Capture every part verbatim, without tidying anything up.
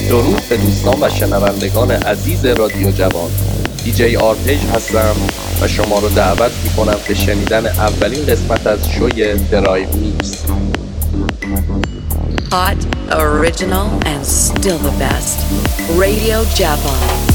درود به دوستان و شنوندگان عزیز رادیو جوان. دیجی آرپیج هستم و شما رو دعوت میکنم به شنیدن اولین قسمت از شوی درایو میکس. Hot, original and still the best. Radio Javan.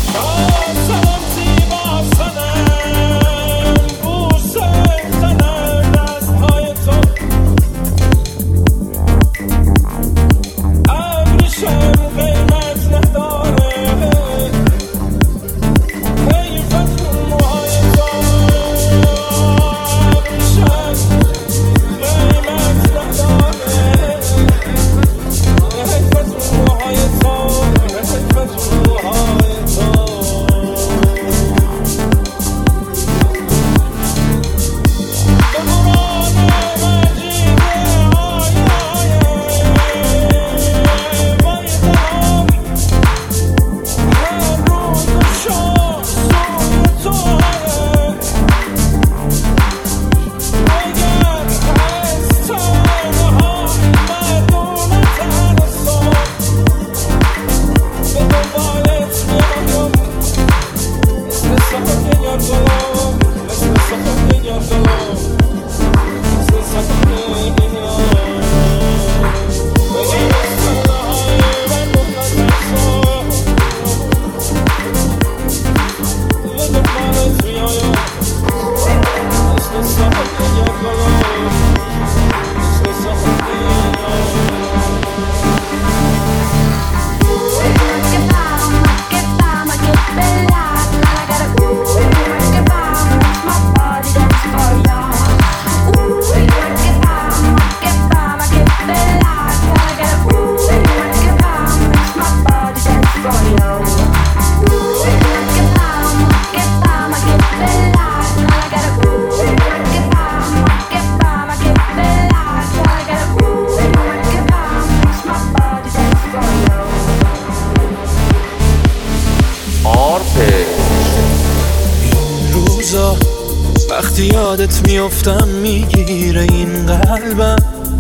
وقتی یادت میافتم میگیره این قلبم،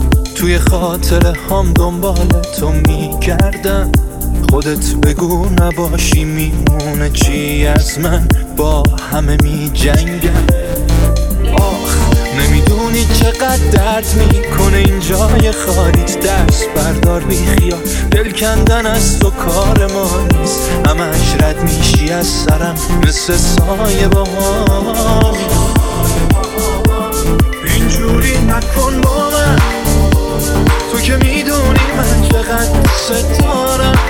توی خاطره هم دنبال تو میگردم. خودت بگو نباشی میمونه چی از من، با همه میجنگم. آخ نمیدونی چقدر درد میکنه این جای خالیت، دست بردار بی خیال، دل کندن از تو کار ما نیست. همش رد میشی از سرم مثل سایه با ما. اینجوری نکن با من، تو که میدونی من چقدر ستارم.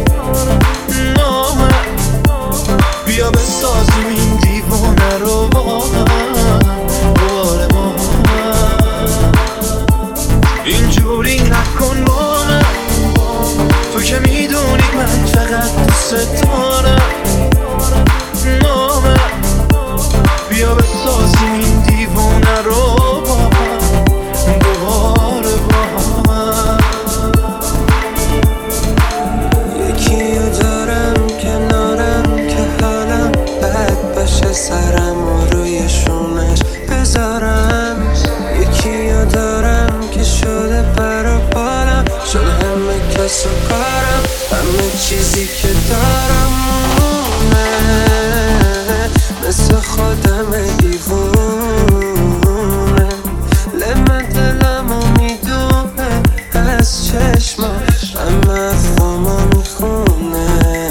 نامه بیا بسازیم این دیوانه رو با هم، بار با هم. اینجوری نکن با من، تو که میدونی من چقدر ستارم. نامه بیا بسازیم این دیوانه رو با هم، دوباره با هم. یکی رو دارم کنارم که حالم بد باشه، سرم رو روی شونش بذارم. یکی رو دارم که شده پر و بالم، شده همه کس و کارم، همه چیزی که دارم مونه، مثل خودم دیوونه. لمه دلمو میدونه از چشما، همه افامو میخونه.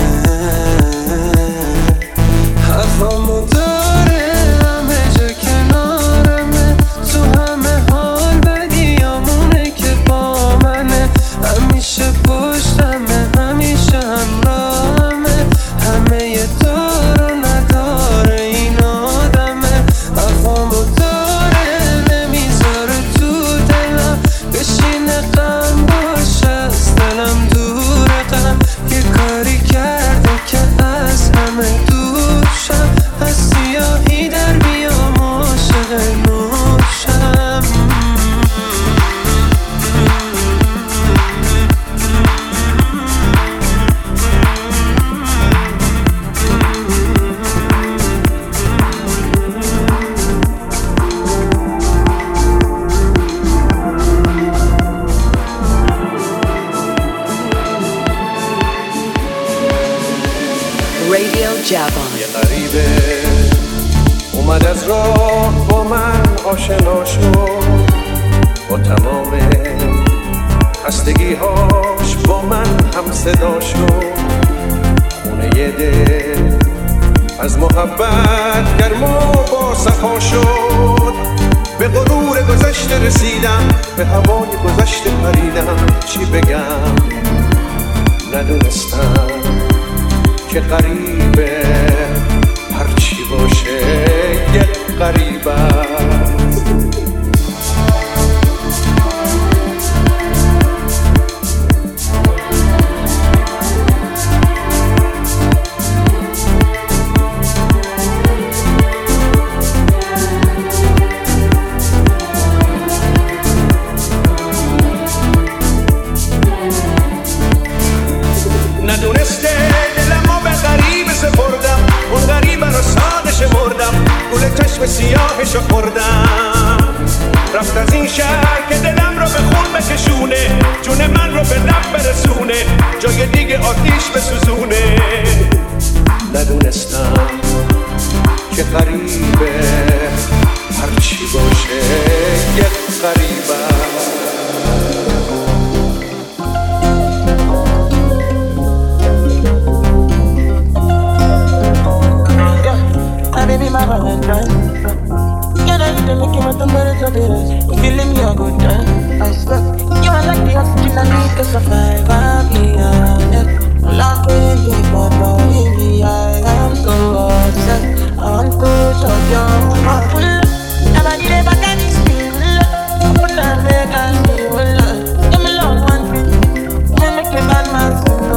هوامو داره همه جا کنارمه، تو همه حال بدیامونه که با منه. همیشه پشتمه، همیشه همراهمه، همه یه دار و نداره این آدمه. Radio Javon. یه غریبه اومد از راه با من آشنا شد، با تمام خستگی‌هاش با من هم صدا شد. خونه یه دل از محبت گرم و با صفا شد. به غرور گذشته رسیدم، به هوای گذشته پریدم. چی بگم ندونستم که غریبه هرچی باشه یک غریبه است. ندونسته دلمو به غریبه سپردم، اون غریبه رو ساده شمردم، گل چشم سیاهشو خوردم. رفت از این شهر که دلم رو به خون بکشونه، جون من رو به لب برسونه، جای دیگه آتیش بسوزونه. ندونستم که غریبه هرچی باشه یک غریبه. Baby, my Valentine. You know you don't make me want to burn it up your eyes. You feeling me a good time? I swear. You are like the oxygen I need to survive. I'm here. Love baby, but baby, I am so upset. I want to show you my full. Never did ever get this feel. I'm gonna make us feel. Give me love one thing. You make me bad man feel.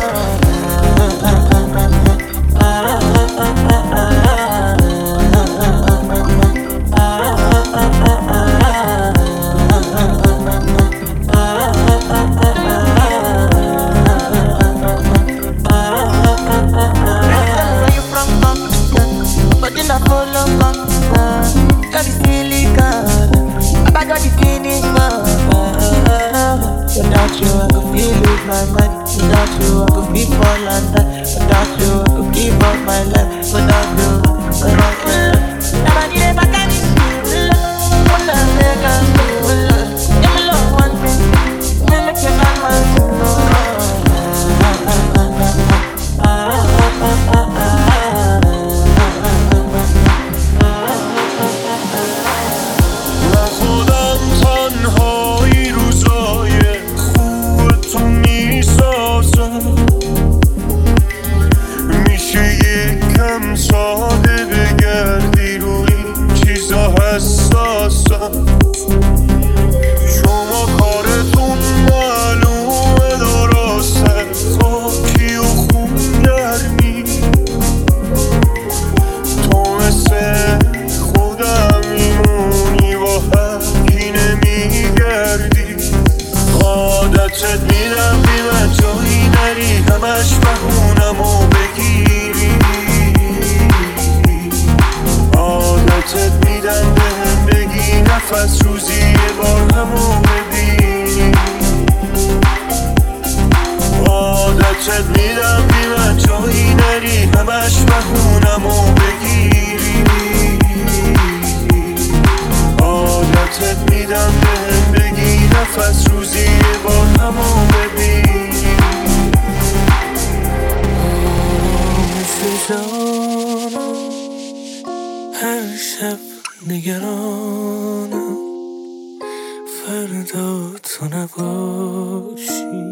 Without you, I could feel lose my mind. Without you, I could be fall and die. Without you, I could give up my life. Without you, without you, never did ever get this feel. What the heck I feel? Give me love one thing. Me make you bad man feel. ساده بگردی روی این چیزا حساسم. شما کارتون معلومه درسته، خاکی و خون گرمی. تو مثل خودم میمونی با هرکی نمیگردی. عادتت میدم بی من جایی نری، همش بهونم و بگیری. عادتت میدم به هم بگی نفس روزی یه بار همو ببینی. عادتت میدم بی من جایی نری، همش بهونم و بگیری. عادتت میدم به هم بگی نفس روزی یه بار همو ببینی. هر شب نگرانم فردا تو نباشی،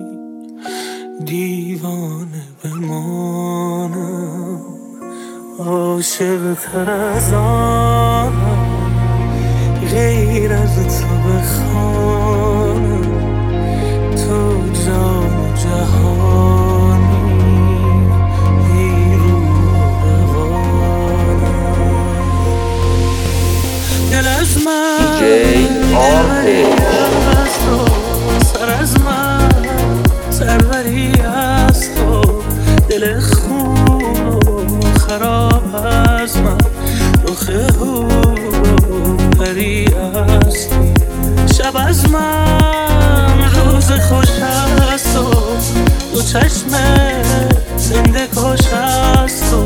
دیوانه بمانم، عاشق تر از آنم، غیر از تو بخوانم. تو جان و جهانی، دل از من دی جی آرپیج سر از من سروری از تو، دل خون و خراب از من، رخ هو پری از شب از من، روز خوش از تو، دو چشم زنده کش از تو،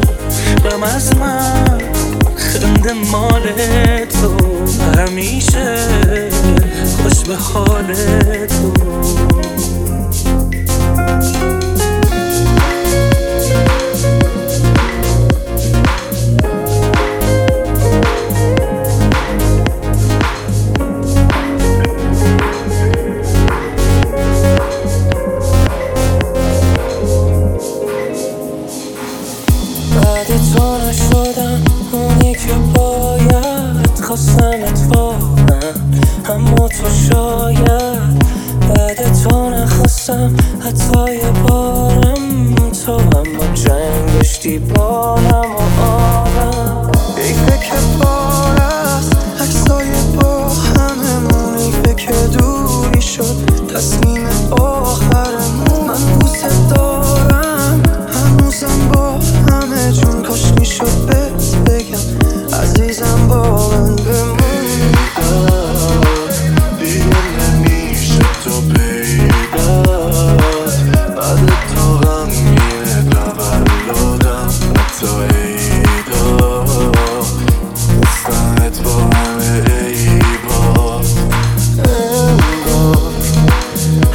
از من خنده مال تو همیشه خوش به حال تو خواستم اتفاقا اما تو شاید بعد تو نخواستم حتی یه بارم تو اما جنگش دیبانم و آرم ای فکر بار است عکسای با هممون ای فکر دوری شد تصمیم آخرمون من دوست دارم هنوزم با همه جون کاش میشد بهت بگم عزیزم با من بمونی دیگه نمیشه تو پیدات بعد تو غمگین تولدم حتی عیدا گفتنت با همه عیبات انگار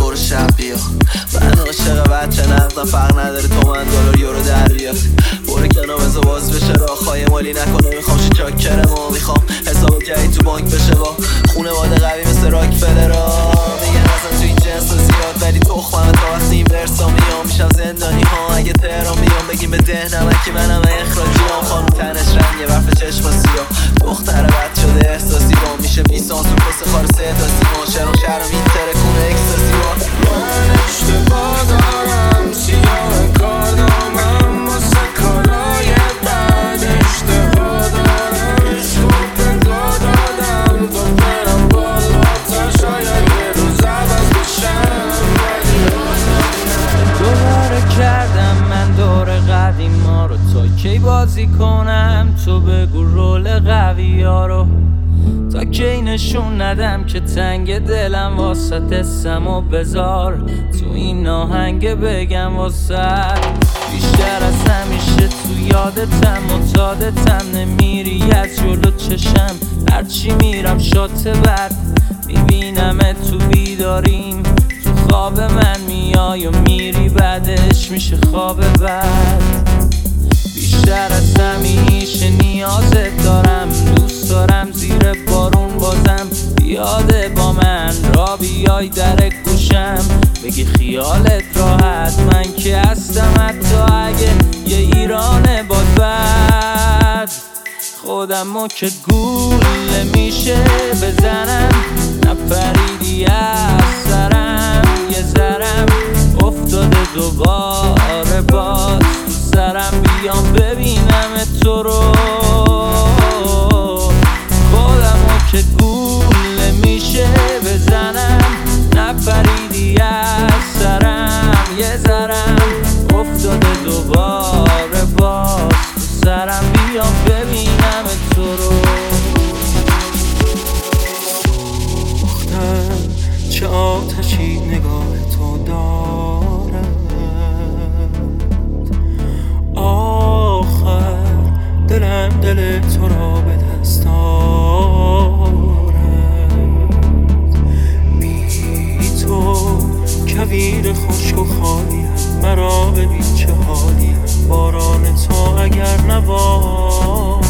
برو شب بیا. من عاشق بچه نقدم، فرق نداره تومن دلار یورو در بیاد. برو کنار بذار باز بشه راه‌های مالی نکنه. میخوام شی چاکرمو، میخوام حساب جدید تو بانک بشه با خونواده قوی مثل راکفلرا. میگن اصلا تو این جنس زیاد ولی تخمم تا وقتی این ورسا میام میشم زندانی ها. اگه تهران میام بگیم به ده نمکی منم اخراجیام. خانم تنش رنگه برف چشم سیاه، دختر بد شده احساسی با میشه بیسانس و پس خار سه تا سیما. شرم شرم این ترکونه اکستاسی با من اشتباه دارم، سیاه کار دارم واسه کارای بد. اشتباه دارم، عشق و پگاه دادم تا برم بالا تا شاید یه روز عوض بشم. دوباره کردم من دور قدیما رو، تا کی بازی کنم تو بگو رول قوی ها رو. تا کی نشون ندم که تنگ دلم واسط اسم و بذار تو این آهنگ بگم واسط. بیشتر از همیشه تو یادتم معتادتم، نمیری از جلو چشم هرچی میرم شات بد. میبینم تو بیداریم، تو خواب من میای و میری بعدش میشه خواب بد. بیشتر از همیشه نیازت دارم، دوست دارم زیر بارون بازم بیاده با من را بیای در گوشم بگی خیالت راحت. من که هستم حتی اگه یه ایرانه باد بد. خودمو که گوله میشه بزنم، نپریدی از سرم یه ذرم افتاده دوباره باز تو سرم. بیام ببینم تو رو، خودمو که گوله میشه بزنم، نپریدی از سرم یه ذرم افتاده دوباره باز تو سرم. بیام ببینم تو رو. دختر چه آتشی نگاه تو دارد، آخر دلم دل تو را به دست آرد. بی تو کویر خشک و خالیم، مرا ببین چه حالیم، باران تو اگر نبارد.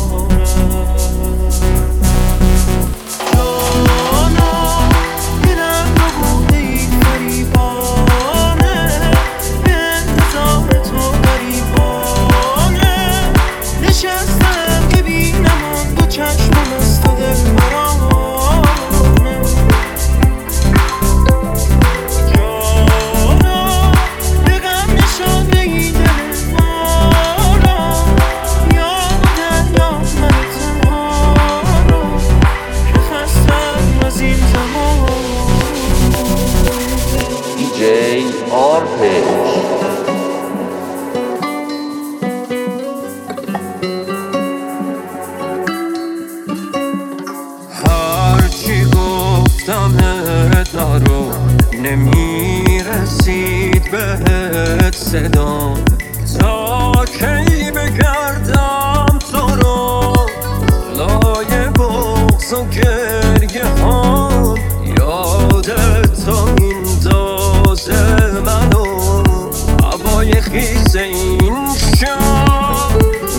نمیرسید بهت صدا، تا کی بگردم تو رو لای بغض و گریه ها. یادت تا میندازه منو هوای خیز این شب،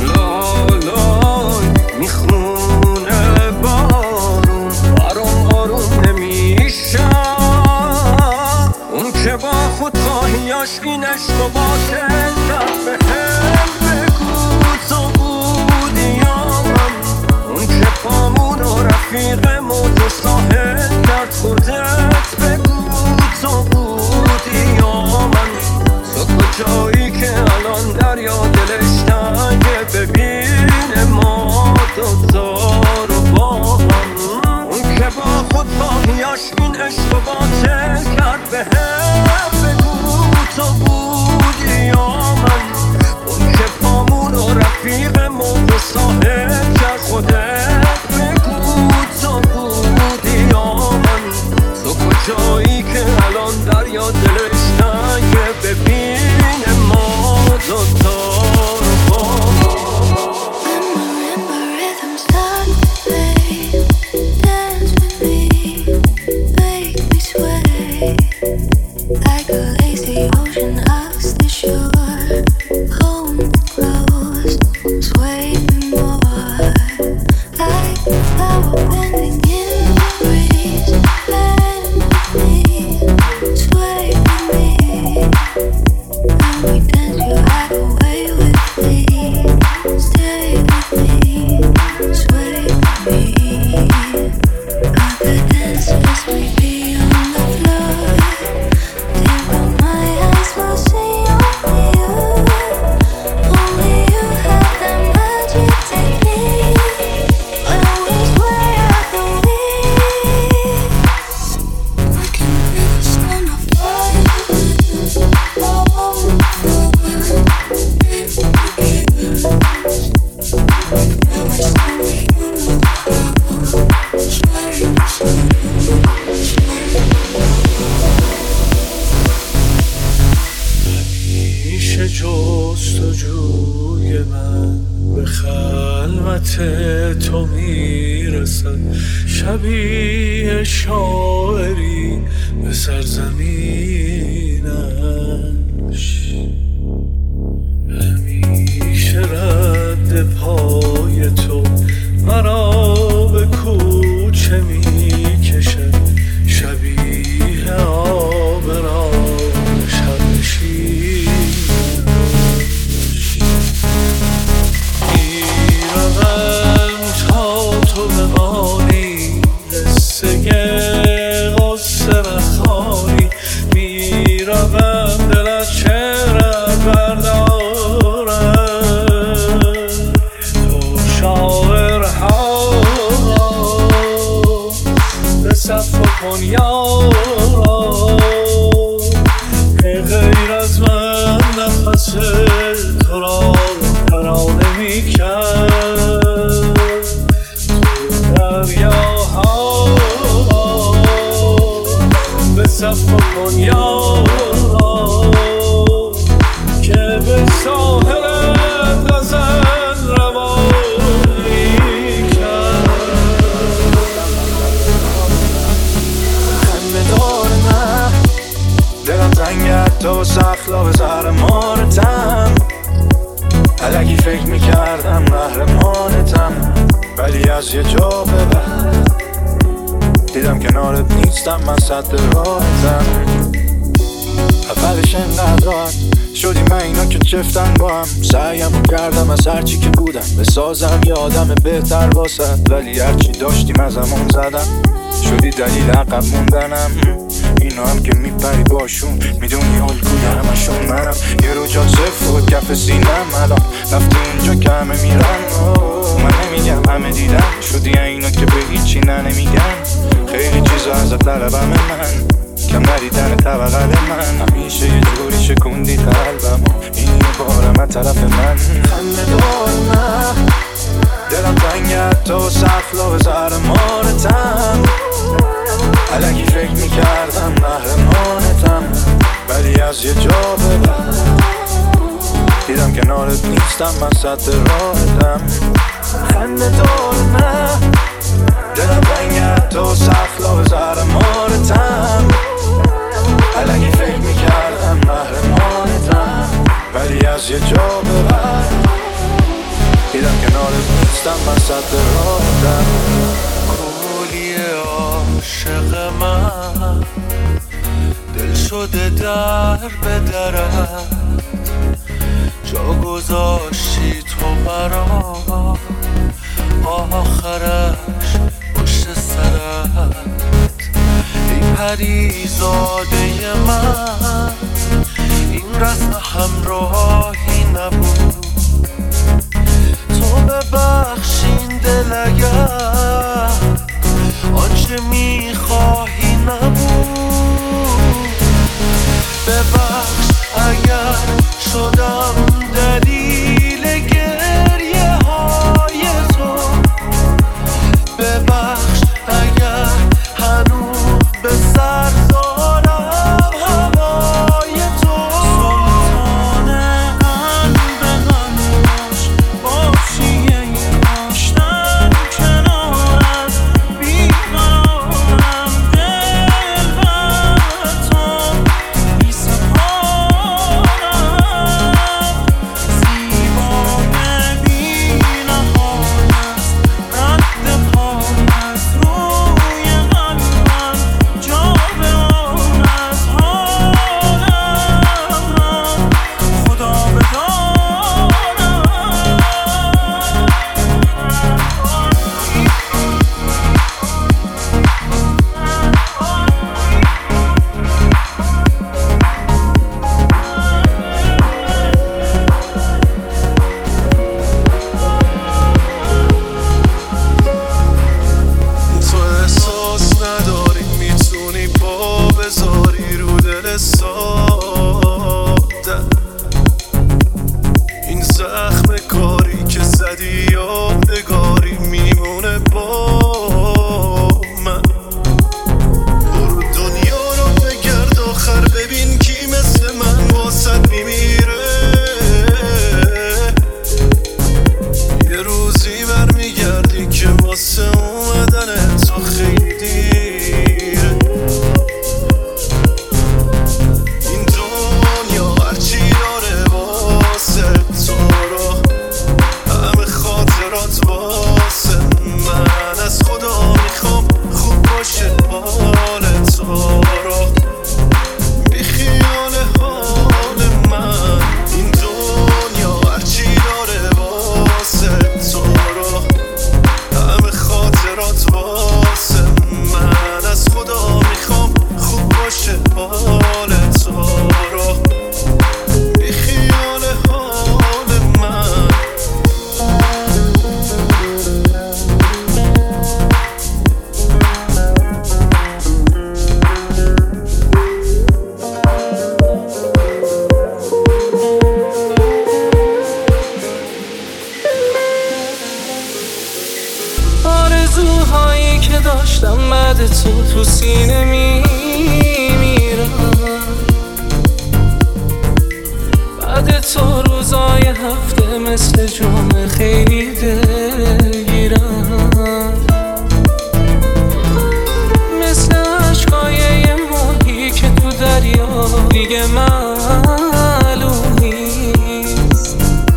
لالای میخونه بارون آروم آروم نمیشم. اون که با خود خواهیاش این عشق و باطل کرد بهم بگو تو بودی یا من. اون که پامون و رفیقمون رو ساحل کرد خودت بگو تو بودی یا من. تو کجایی که الان دریا دلش تنگه ببینه ما دوتا رو با هم. اون که با خود خواهیاش این عشق و باطل کرد بهم بگو تو بودی یا من. اون که پامون و رفیقمون رو ساحل کرد خودت بگو تو بودی یا من. تو کجایی که الان دریا دلش تنگه ببینه ما دوتا رو با هم. like a lazy ocean hugs the shore. Hold me close, sway me more, like a flower bending in the breeze. Bend me, sway me, and we dance you out away with me. Stay with me, sway me. Other dancers may be on the floor. Think of my eyes will see only you. Only you have that magic technique. When we sway out the wind, I can feel the sun of fire. همیشه جستجوی من به خلوت تو میرسد، شبیه شاعری به سرزمینش. همیشه رد پای تو مرا به کوچه میکشد، شبیه آب را شب شیرش. میروم تا تو بمانی، قصه غصه بخوانی. میروم دل از چهرت بردارم، تو شاعرها به صفا کن یارا، که غیر از من نفس تو را ترانه میکرد. تو دریاها به صفا کن یارا، که به ساحل غزل روانی کرد. خنده دار من دلم تنگت تو سخلا به زهر مارتم. الکی فکر میکردم قهرمانتم، ولی از یه جا به بعد دیدم کنارت نیستم، من صد راحتم. اولش انقدر راحت شدیم من اینا که چفتن با هم. سعیم کردم از هرچی که بودم بسازم یه آدم بهتر واسد، ولی هرچی داشتیم از همون زدم. شدی دلیل عقب موندنم. اینا هم که میپری باشون، میدونی الگوی همشون منم. یه رو جا صفر و کف سینم، الان رفتی اونجا که همه میرن. من نمیگم همه دیدم، شدی اینا که به هیچی نه نمیگن. خیلی چیزا ازت طلبم من، کم ندیدن طبقل من. همیشه یه جوری شکوندی قلبم، این یه بارم از طرف من. خنده دار من دلم تنگت تو سخلا به زهر مارتم. الکی فکر میکردم قهرمانتم، ولی از یه جا به بعد دیدم کنارت نیستم، من صد راحتم. خنده دار من دلم تنگت تو سخلا به زهر مارتم. الکی فکر میکردم قهرمانتم، ولی از یه جا به بعد دیدم کنارت نیستم، من صد راحتم. کولی عاشق من دل شده در به درت، جا گذاشتی تو برا آخرش پشت سرت. ای پریزاده من این رسم همراهی نبود، تو ببخشین دل اگر آنچه میخواهی نبود. ببخش اگر شدم دلیل گریه های تو، ببخش اگر هنوز به سر دارم هوا. هفته مثل جمعه خیلی دلگیرم، مثل عشقای یه ماهی که تو دریا دیگه معلوم نیست.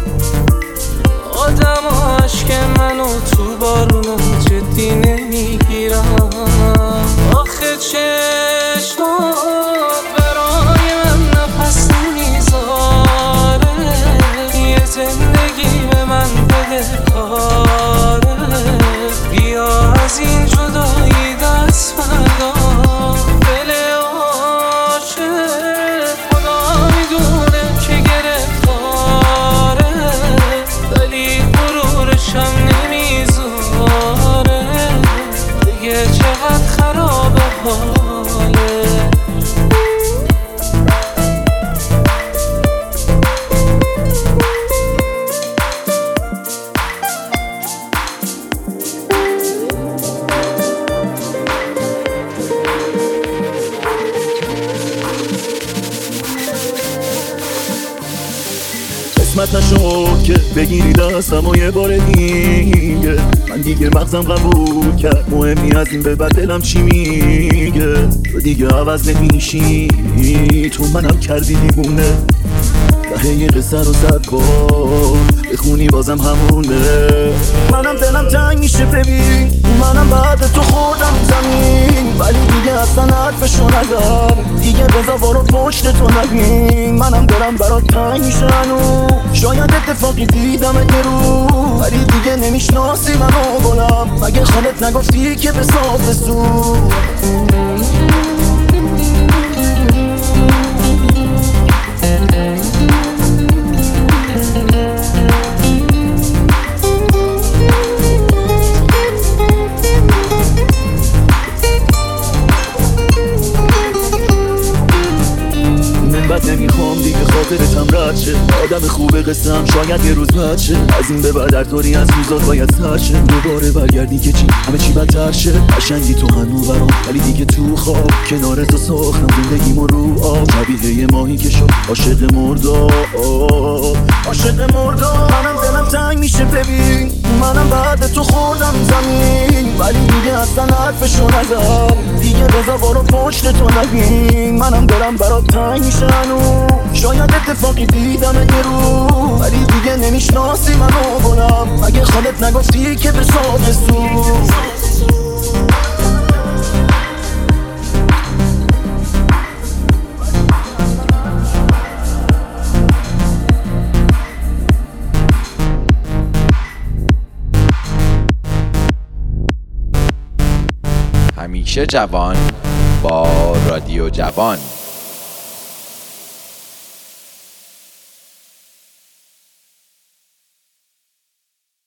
آدم و عشق منو تو بارونم جدی نمیگیرم. آخه چشمات برای من نفس نمیذاره، یه زندگی به من بده کاره. بیا از این جدایی دست بردار، دل عاشق خدا میدونه که گرفتاره، ولی غرورشم نمیذاره. دیگه چقدر خرابه حاله. قسمت نشد که بگیری دستم و یه بار دیگه، من دیگه مغزم قبول کرد مهمی از این به بعد دلم چی میگه. تو دیگه عوض نمیشی، تو منم کردی دیوونه. ته یه قصه رو صد بار بخونی بازم همونه. منم دلم تنگ میشه ببین، منم بعد تو خوردم زمین، ولی دیگه اصلا حرفشو نزن. دیگه بذار وارو پشت تو نبین. منم دلم برات تنگ میشه هنوز، شاید اتفاقی دیدم یه رو، ولی دیگه نمیشناسی منو گلم. مگه خالت نگفتی که به صاف سو نمیخوام دیگه خاطرتم رد شه. آدم خوبه قسم شاید یه روز بد شه. از این به بعد در طوری از روزات باید سر شه. دوباره برگردی که چی همه چی بدتر شه. قشنگی تو هنو برام، ولی دیگه تو خواب کنار تو ساختم زندگیمو رو آب. شبیه یه ماهی که شد عاشق مرداب، عاشق مرداب. منم دلم تنگ میشه ببین، منم بعد تو خوردم زمین، ولی دیگه اصلا حرفشو نزن. دیگه بذار وارو پشت تو نبین. منم دلم برات تنگ میشه هنوز، شاید اتفاقی دیدم یه رو، ولی دیگه نمیشناسی منو گلم. مگه خالت نگفتی که به صاف سو همیشه جوان با رادیو جوان.